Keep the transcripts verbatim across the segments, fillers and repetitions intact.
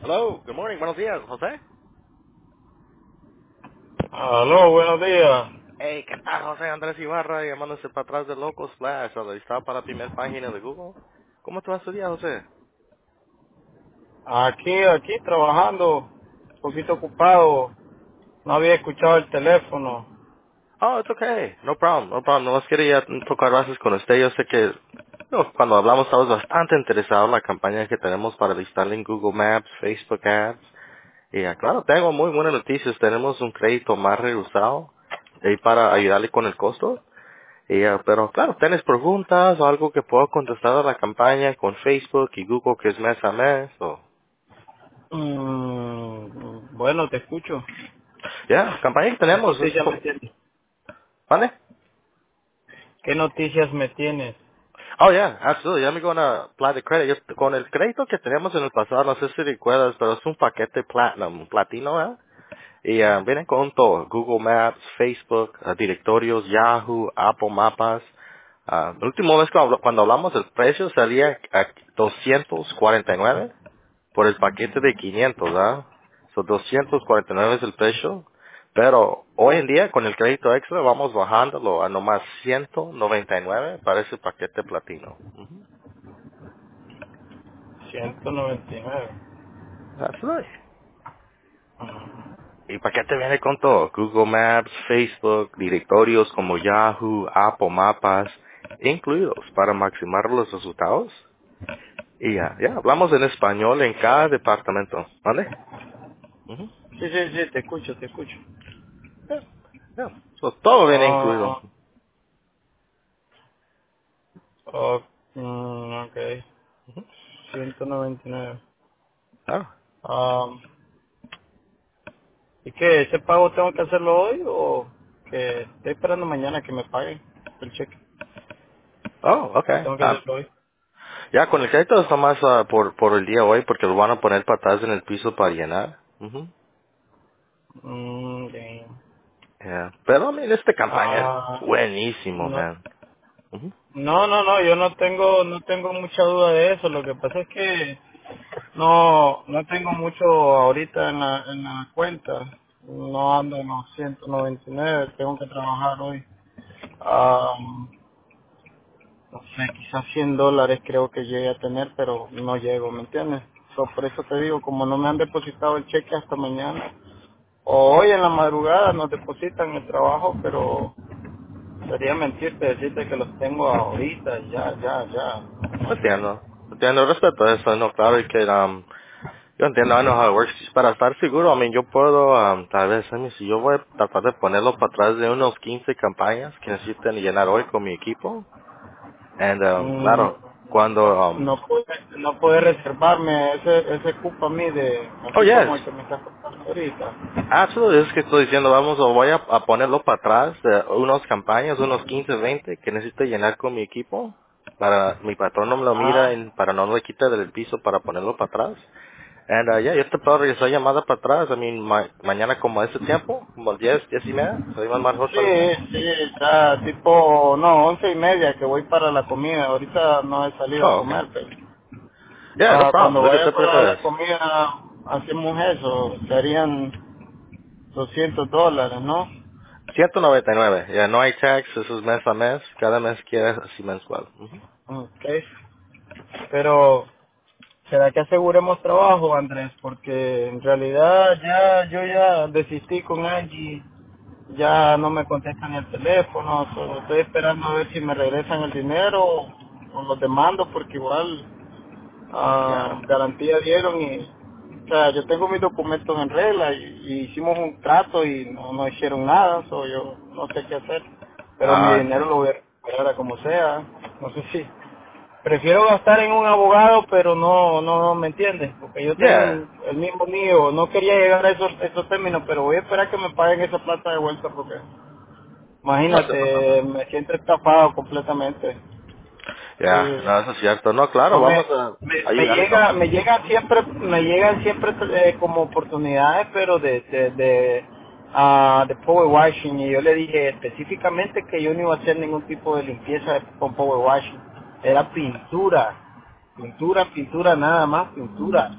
Hello, good morning, buenos días, José. Aló, buenos días. Hey, ¿qué tal, José Andrés Ibarra, llamándose para atrás de Loco Splash, o está para la primera página de Google? ¿Cómo te va tu día, José? Aquí, aquí trabajando, un poquito ocupado. No había escuchado el teléfono. Oh, it's okay, no problem, no problem. No más quería tocar bases con usted. Yo sé que no, cuando hablamos estabas bastante interesado en la campaña que tenemos para listarle en Google Maps, Facebook Ads. Y ah, claro, tengo muy buenas noticias. Tenemos un crédito más reducido ahí para ayudarle con el costo. Y, ah, pero claro, ¿tienes preguntas o algo que puedo contestar a la campaña con Facebook y Google que es mes a mes? O... Mm, bueno, te escucho. Ya, campaña que ¿Qué tenemos es... noticias me co- tienes? ¿Vale? ¿Qué noticias me tienes? Oh, yeah, absolutely. Ya me gonna apply the credit. Yo- con el crédito que teníamos en el pasado, no sé si recuerdas, pero es un paquete platinum, platino, ¿eh? Y ah, viene con todo, Google Maps, Facebook, ah, directorios, Yahoo, Apple Mapas. Ah, la última vez que habl- cuando hablamos el precio salía a doscientos cuarenta y nueve por el paquete de quinientos, ¿ah? So doscientos cuarenta y nueve es el precio. Pero hoy en día con el crédito extra vamos bajándolo a nomás ciento noventa y nueve para ese paquete platino. Ujú. ciento noventa y nueve. That's right. Y el paquete viene con todo, Google Maps, Facebook, directorios como Yahoo, Apple Mapas, incluidos para maximizar los resultados. Y ya, ya, hablamos en español en cada departamento, ¿vale? Ujú. Sí, sí, sí, te escucho, te escucho. Ya, ya. So, todo viene incluido. Ah, oh, mm, ok, ciento noventa y nueve. Ah. Ah, ¿y qué? ¿Ese pago tengo que hacerlo hoy o que estoy esperando mañana que me paguen el cheque? Oh, ¿O okay. tengo que Ah, hacerlo hoy? ya, con el crédito está más ah, por, por el día hoy porque lo van a poner para atrás en el piso para llenar. Ujú. Mm, bien. Ya. Pero, mira, esta campaña es Ah, buenísimo, no, man. Ujú. no, no, no, yo no tengo, no tengo mucha duda de eso. Lo que pasa es que no, no tengo mucho ahorita en la, en la cuenta. No ando en los ciento noventa y nueve, tengo que trabajar hoy. Ah, no sé, quizás cien dólares creo que llegue a tener, pero no llego, ¿me entiendes? So, por eso te digo, como no me han depositado el cheque hasta mañana, o hoy en la madrugada nos depositan el trabajo, pero sería mentirte decirte que los tengo ahorita, ya, ya, ya. Entiendo. Entiendo, respeto eso, no, claro, y que, um, yo entiendo, I know how it works. Para estar seguro, I mean, yo puedo, um, tal vez, I mean, si yo voy a tratar de ponerlo para atrás de unos quince campañas que necesiten llenar hoy con mi equipo. And, um, Mm, claro, cuando, um, no puede, no puede reservarme ese, ese cupo a mí de, oh así yes, como el que me está contando ahorita. absolutely, es que estoy diciendo, vamos, o voy a, a ponerlo para atrás de unas campañas, unos quince, veinte que necesito llenar con mi equipo. Para, mi patrón no me lo mira, Ah, y para no lo quite del piso para ponerlo para atrás. And, uh, yeah, yo te puedo regresar llamada para atrás. I mean, ma mañana como a ese tiempo, como diez, diez y media. ¿Soy más mejor para usted? sí, sí, ya tipo, no, once y media que voy para la comida. Ahorita no he salido a Oh, okay. comer, pero Yeah, no ah, problem. cuando Lo que vaya te para prefieres. la comida hacemos eso, serían doscientos dólares, ¿no? ciento noventa y nueve. Ya no hay tax, eso es mes a mes. Cada mes quieres así mensual. Ujú. Ok, pero ¿será que aseguremos trabajo, Andrés? Porque en realidad ya yo ya desistí con Angie, ya no me contestan el teléfono, solo estoy esperando a ver si me regresan el dinero o los demando porque igual ah, Ya. garantía dieron y o sea, yo tengo mis documentos en regla y, y hicimos un trato y no, no hicieron nada, so yo no sé qué hacer, pero mi Ah, dinero sí. lo voy a recuperar a como sea, no sé si prefiero gastar en un abogado, pero no, no, no me entiendes, porque yo tengo Yeah. el, el mismo mío, no quería llegar a esos, esos términos, pero voy a esperar que me paguen esa plata de vuelta, porque No se pasa imagínate, nada. me siento estafado completamente. Ya, Sí. no, eso es cierto. No, claro, No me, vamos a me, me ayudarle con... llega, me llegan siempre, me llegan siempre eh, como oportunidades, pero de, de, de, ah, de power washing, y yo le dije específicamente que yo no iba a hacer ningún tipo de limpieza de- con power washing, era pintura, pintura, pintura, nada más pintura.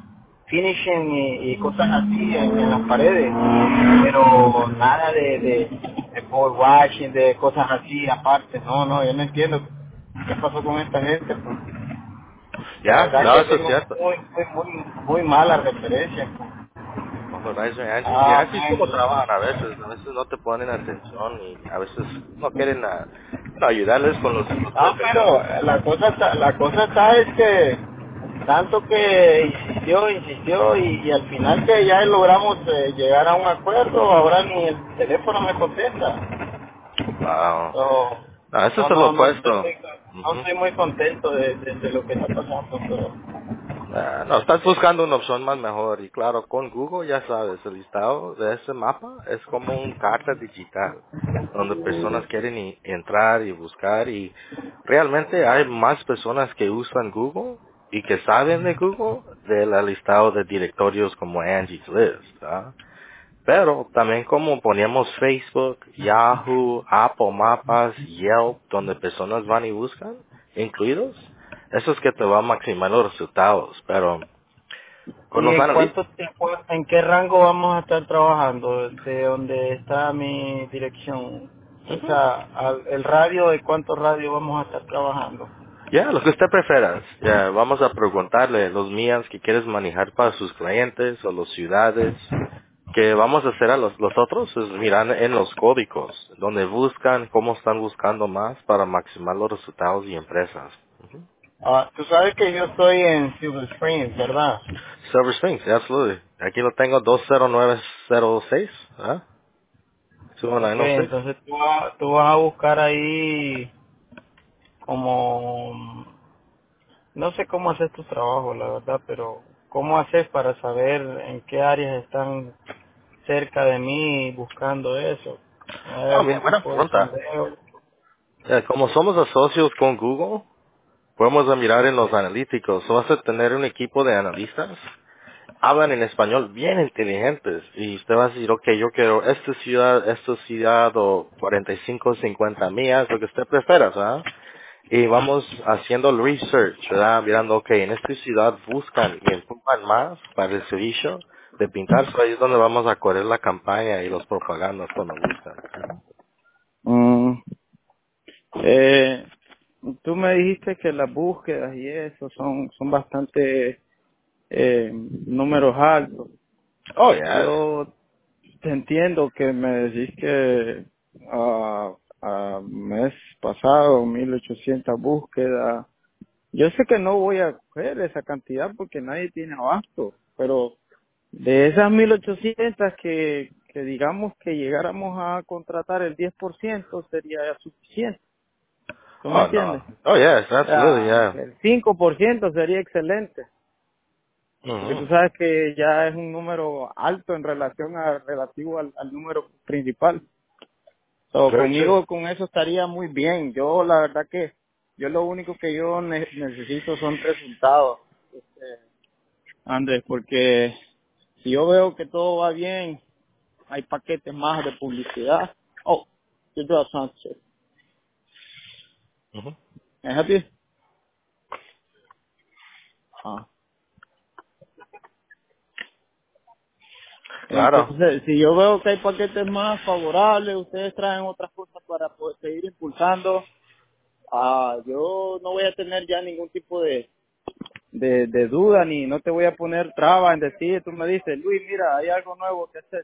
finishing y, y cosas así en, en las paredes, pero nada de, de, de board washing, de cosas así aparte. No, no, yo no entiendo qué pasó con esta gente. Pues. La Ya, verdad es no, que eso es tengo cierto. muy, muy, muy, muy malas referencias. Pues. Con Horizon y Angie, y Ah, así es como man. trabajan a veces, a veces no te ponen atención y a veces no quieren ah, no, ayudarles con los, los Ah, jefes. pero la cosa está, la cosa está es que tanto que insistió, insistió y, y al final que ya logramos eh, llegar a un acuerdo, ahora ni el teléfono me contesta. Wow. So, No, eso no, es lo no, no opuesto. estoy, no Ujú. estoy muy contento de, de, de lo que está pasando, pero Ah, no, estás buscando una opción más mejor y claro, con Google ya sabes, el listado de ese mapa es como un carta digital donde personas quieren i- entrar y buscar y realmente hay más personas que usan Google y que saben de Google del listado de directorios como Angie's List, ¿ah? Pero también como poníamos Facebook, Yahoo, Apple Mapas, Yelp, donde personas van y buscan, incluidos, eso es que te va a maximizar los resultados. Pero con ¿y los en analistas, cuánto tiempo, en qué rango vamos a estar trabajando de donde está mi dirección? O sea, al- el radio, ¿de cuánto radio vamos a estar trabajando? ya, lo que usted prefiera, ya, vamos a preguntarle los mías que quieres manejar para sus clientes o las ciudades. Que vamos a hacer a los, los otros es mirar en los códigos, donde buscan, cómo están buscando más para maximizar los resultados y empresas. Ah, tú sabes que yo estoy en Silver Springs, ¿verdad? Silver Springs, absolutely. Aquí lo tengo dos cero nueve cero seis, ¿ah? Ok, dos nueve cero seis. entonces tú, vas- tú vas a buscar ahí como, no sé cómo haces tu trabajo, la verdad, pero ¿cómo haces para saber en qué áreas están cerca de mí buscando eso? ¿Hay Oh, mira, algún buena tipo de pregunta. sondeo? Eh, como somos socios con Google, podemos mirar en los analíticos. So, vas a tener un equipo de analistas. Hablan en español bien inteligentes. Y usted va a decir, ok, yo quiero esta ciudad, esta ciudad, o cuarenta y cinco, cincuenta millas, lo que usted prefiera, ¿verdad? Y vamos haciendo el research, ¿verdad? Mirando, ok, en esta ciudad buscan y empujan más para el servicio de pintar. So, ahí es donde vamos a correr la campaña y los propagandas cuando buscan. Mm, eh, tú me dijiste que las búsquedas y eso son, son bastante eh, números altos. Oh, yes. Yo te entiendo que me decís que a a mes pasado mil ochocientas búsquedas. Yo sé que no voy a coger esa cantidad porque nadie tiene abasto, pero de esas mil ochocientas que, que digamos que llegáramos a contratar el diez por ciento sería suficiente. ¿Tú me Oh, no. entiendes? Oh, yes, O absolutely, sea, yeah. el cinco por ciento sería excelente, porque Mhm. tú sabes que ya es un número alto en relación a relativo al, al número principal. So, Very true. conmigo con eso estaría muy bien. Yo la verdad que yo lo único que yo ne- necesito son resultados, este, Andrés, porque si yo veo que todo va bien, hay paquetes más de publicidad. Oh, you do have Sánchez. Mhm. Can I help you? Ah. Claro. Entonces, si yo veo que hay paquetes más favorables, ustedes traen otras cosas para poder seguir impulsando, ah, yo no voy a tener ya ningún tipo de, de, de duda ni no te voy a poner traba en decir, tú me dices, Luis, mira, hay algo nuevo que hacer.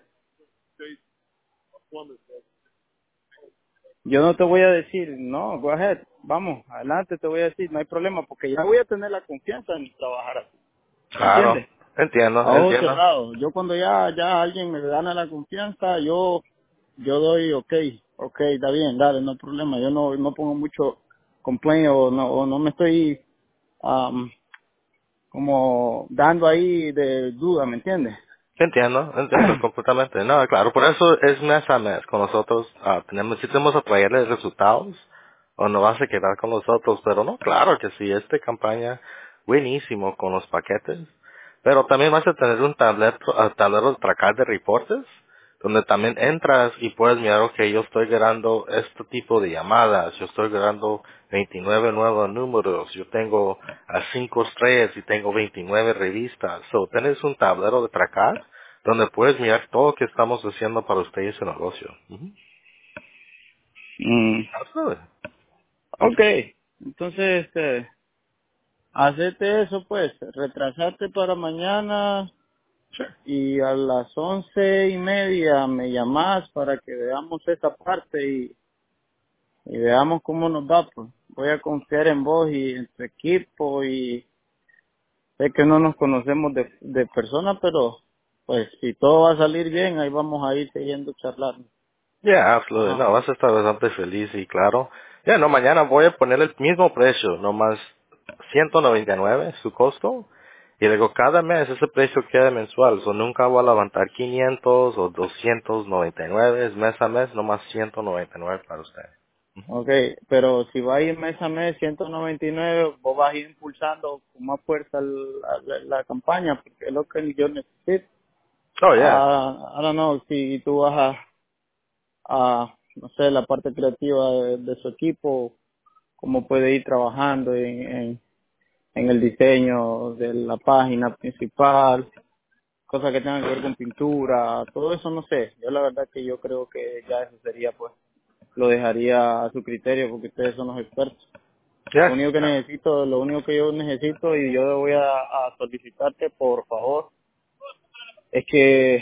Yo no te voy a decir, no, go ahead, vamos, adelante, te voy a decir, no hay problema, porque ya voy a tener la confianza en trabajar así, ¿me Claro. entiendes? Entiendo, A ojos entiendo. cerrados. Yo cuando ya ya alguien me gana la confianza, yo yo doy ok, ok, está bien, dale, no hay problema. Yo no no pongo mucho complaint o no o no me estoy am, como dando ahí de duda, ¿me entiendes? Entiendo, entiendo completamente. No, claro, por eso es mes a mes con nosotros. ah, tenemos, si tenemos a traerle resultados, o no vas a quedar con nosotros, pero no, claro que sí, esta campaña buenísimo con los paquetes, pero también vas a tener un tablero, ah, tablero de tracar de reportes, donde también entras y puedes mirar, ok, yo estoy ganando este tipo de llamadas, yo estoy ganando veintinueve nuevos números, yo tengo a cinco estrellas y tengo veintinueve revistas. So, tienes un tablero de tracar donde puedes mirar todo lo que estamos haciendo para usted y su negocio. Ujú. Mm. Absolutely. Ok, entonces, este, hacete eso pues, retrasarte para mañana Sure. y a las once y media me llamas para que veamos esa parte y, y veamos cómo nos va, pues. Voy a confiar en vos y en tu equipo y sé que no nos conocemos de, de persona, pero pues si todo va a salir bien, ahí vamos a ir siguiendo charlando. Yeah, absolutely. Ajá. No, vas a estar bastante feliz y claro. Ya, no, mañana voy a poner el mismo precio, no más ciento noventa y nueve su costo. Y luego cada mes ese precio queda mensual. So nunca voy a levantar quinientos o doscientos noventa y nueve. Es mes a mes, no más ciento noventa y nueve para usted. Ok, pero si va a ir mes a mes ciento noventa y nueve, vos vas a ir impulsando con más fuerza el- la, la campaña, porque es lo que yo necesito. Oh, yeah. Ah, I don't know si tú vas a, a, no sé, la parte creativa de, de su equipo, cómo puede ir trabajando en, en, en el diseño de la página principal, cosas que tengan que ver con pintura, todo eso no sé. Yo la verdad que yo creo que ya eso sería, pues, lo dejaría a su criterio, porque ustedes son los expertos. Lo Yeah. único que necesito, lo único que yo necesito y yo voy a, a solicitarte, por favor, es que,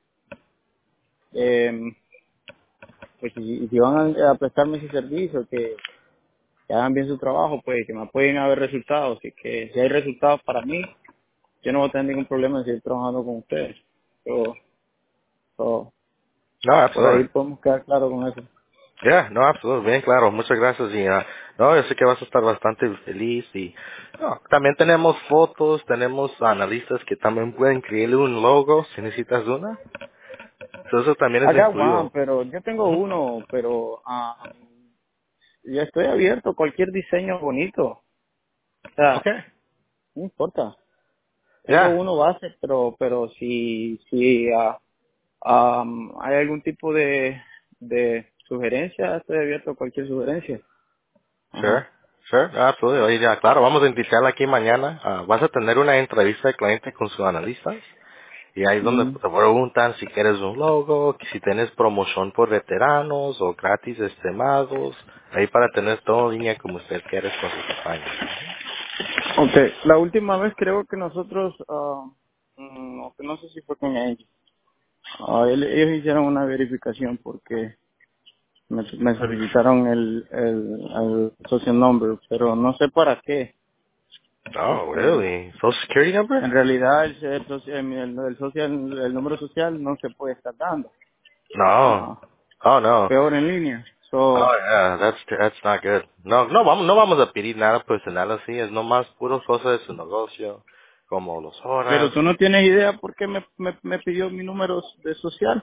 eh, pues si, si van a, a prestarme ese servicio, que, que hagan bien su trabajo, pues que me apoyen a ver resultados y que si hay resultados para mí, yo no voy a tener ningún problema en seguir trabajando con ustedes. So, so, No, por ahí absolutely. podemos quedar claro con eso. Yeah, no, absolutamente, bien claro, muchas gracias y ah, no, yo sé que vas a estar bastante feliz y no, también tenemos fotos, tenemos analistas que también pueden crearle un logo si necesitas una, so, eso también es Acá Juan, incluido. pero yo tengo Ujú. uno, pero ah, yo estoy abierto a cualquier diseño bonito. O sea, Okay, no importa. Tengo yeah, uno base, pero pero si si ah, am, hay algún tipo de de sugerencia, estoy abierto a cualquier sugerencia. sure, Ajá. sure, absolutely, oye, ya, claro, vamos a iniciar aquí mañana, ah, vas a tener una entrevista de cliente con sus analistas. Y ahí es donde Mm. te preguntan si quieres un logo, que si tienes promoción por veteranos o gratis estimados, ahí para tener todo en línea como usted quiere con su campaña. Okay. La última vez creo que nosotros, ah, mm, no, no sé si fue con ellos. Ah, él- ellos hicieron una verificación porque me, me solicitaron el, el, el social number, pero no sé para qué. Oh, Este, really? Social Security number? en realidad el, el, socia- el, el social, el número social no se puede estar dando. No. Ah, Oh, no. peor en línea. So, Oh, yeah, that's, that's not good. No, no vamos, no vamos a pedir nada personal así, es nomás puras cosas de su negocio, como las pero horas. tú no tienes idea por qué me, me, me pidió mi número de social.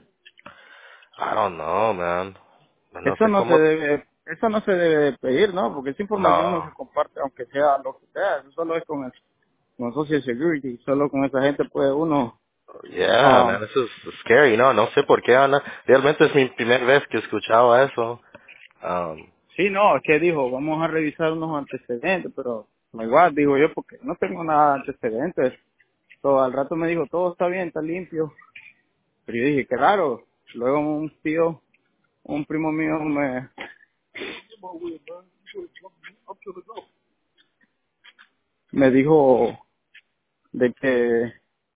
I don't know, man. No Eso sé no se cómo. debe, eso no se debe de pedir, ¿no? Porque esa información no No. se comparte aunque sea lo que sea. Eso solo es con el, con Social Security. Solo con esa gente puede uno. Yeah, ah man, eso es scary, no, no sé por qué, Ana. Realmente es mi primera vez que escuchaba eso. Um, sí, no, es que dijo, vamos a revisar unos antecedentes, pero igual digo yo porque no tengo nada de antecedentes. So, al rato me dijo, todo está bien, está limpio. Pero yo dije, qué raro. Luego un tío, un primo mío me, me dijo de que,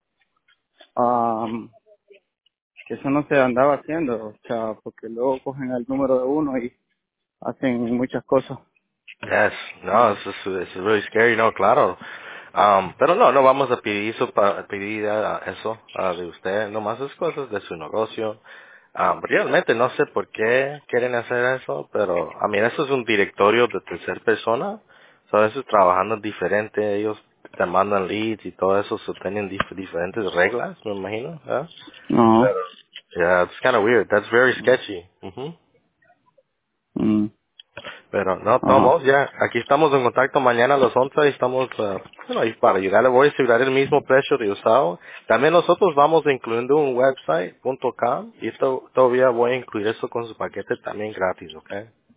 am, que eso no se andaba haciendo, o sea, porque luego cogen el número de uno y hacen muchas cosas. yes, no, eso es, es really scary, no, claro. Um, pero no, no vamos a pedir eso para pedir ah, eso ah, de usted, nomás es cosas de su negocio. Um, realmente no sé por qué quieren hacer eso, pero a mí eso es un directorio de tercera persona. So, a veces trabajando diferente, ellos te mandan leads y todo eso, so tienen dif- diferentes reglas, me imagino. ¿eh? No. Pero, yeah, it's kind of weird. That's very sketchy. Ujú. Mm. Pero no, Ajá. todos ya, aquí estamos en contacto mañana a las once y estamos, ah, bueno, y para llegar voy a asegurar el mismo precio de usado. También nosotros vamos incluyendo un website punto com y to- todavía voy a incluir eso con su paquete también gratis, ¿ok?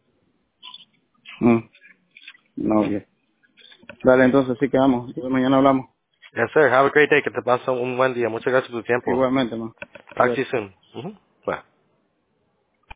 Mm. No, bien. Dale, entonces sí quedamos. Entonces, mañana hablamos. Yes, sir. Have a great day. Que te pase un buen día. Muchas gracias por tu tiempo. Igualmente, man. Talk to Cuídate. you soon. Ujú.